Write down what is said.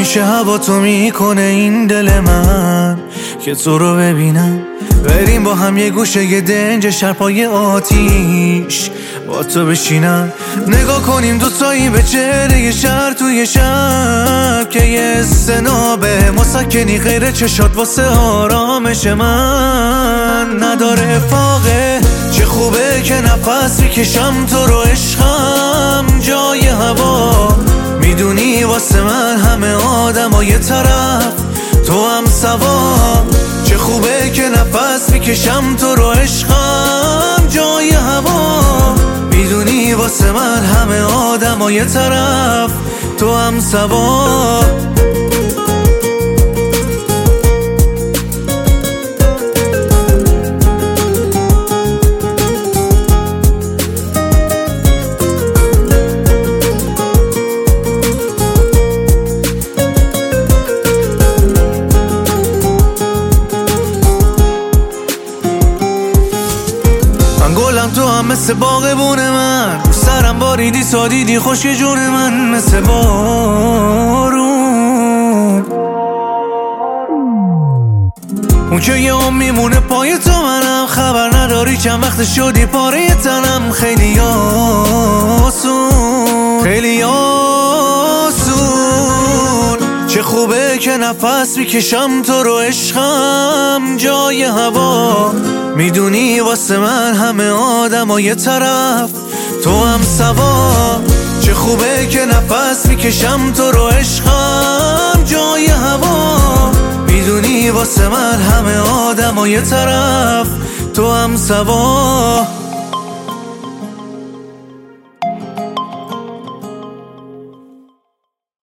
میشه هوا تو میکنه این دل من که تو رو ببینم. بریم با هم یه گوشه یه دنج شرپای آتیش با تو بشینم. نگاه کنیم دوتایی به چهره یه شهر توی شب که یه استنابه مسکنی غیر چشات واسه آرامش من نداره افاقه. چه خوبه که نفس میکشم تو رو عشقم جای هوا. میدونی واسه من همه آدم ها یه طرف تو هم سوا. چه خوبه که نفس میکشم تو رو عشقم جای هوا. میدونی واسه من همه آدم ها یه طرف تو هم سوا. گلم تو هم مثل باغبون من، رو سرم باریدی سادیدی خوش جون من مثل بارون. اون که یه هم میمونه پای تو منم، خبر نداری چند وقت شدی پاره تنم. خیلی آسون خیلی آسون. چه خوبه که نفس میکشم تو رو عشقم جای هوا. میدونی واسه من همه آدم ها یه طرف تو هم سوا. چه خوبه که نفس میکشم تو رو عشقم جای هوا. میدونی واسه من همه آدم ها یه طرف تو هم سوا.